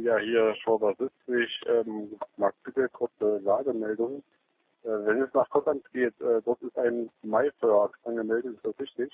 Ja, hier Schorber 70. Mag bitte kurze Lademeldung. Wenn es nach Kottland geht, dort ist ein Maifeuer angemeldet, ist das richtig?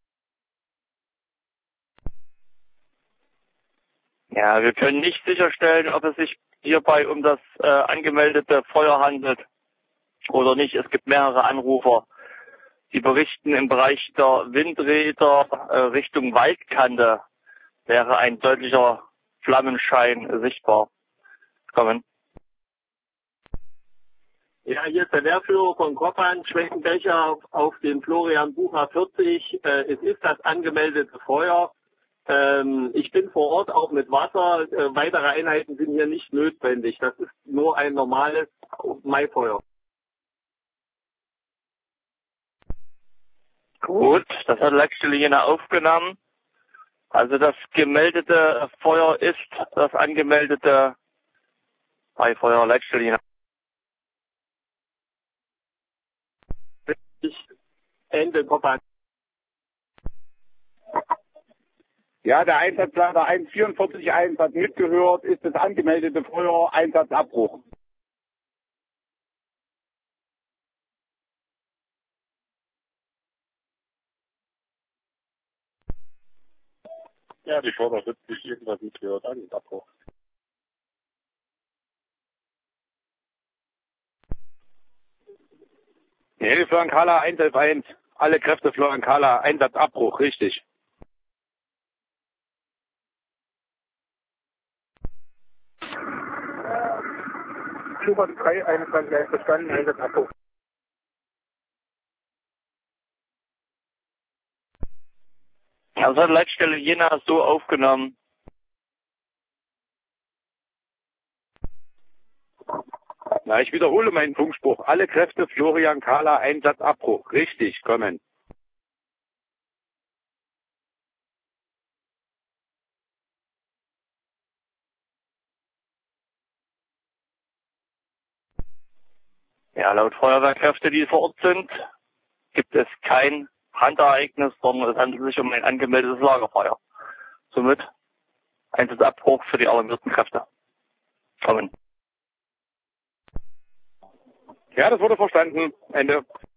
Ja, wir können nicht sicherstellen, ob es sich hierbei um das angemeldete Feuer handelt oder nicht. Es gibt mehrere Anrufer, die berichten, im Bereich der Windräder Richtung Waldkante wäre ein deutlicher Flammenschein sichtbar. Kommen. Ja, hier ist der Wehrführer von Koppern, Schwenkenbecher auf dem Florian Bucher 40. Es ist das angemeldete Feuer. Ich bin vor Ort auch mit Wasser. Weitere Einheiten sind hier nicht notwendig. Das ist nur ein normales Maifeuer. Gut, das hat Leitstelle Jena aufgenommen. Also das gemeldete Feuer ist das angemeldete Maifeuer Leitstelle Jena. Ende Koppern. Ja, der Einsatzleiter 144.1 hat mitgehört, ist das angemeldete Feuer, Einsatzabbruch. Ja, die Schorber 70 irgendwas mitgehört, Abbruch. Nee, Florian Kahler 111.1. Alle Kräfte Florian Kahler, Einsatzabbruch, richtig. Schubert 3, 21 verstanden, Einsatzabbruch. Also hat Leitstelle Jena so aufgenommen. Na, ich wiederhole meinen Funkspruch. Alle Kräfte Florian Kahler, Einsatzabbruch, richtig, kommen. Ja, laut Feuerwehrkräfte, die vor Ort sind, gibt es kein Brandereignis, sondern es handelt sich um ein angemeldetes Lagerfeuer. Somit Einsatzabbruch für die alarmierten Kräfte. Kommen. Ja, das wurde verstanden. Ende.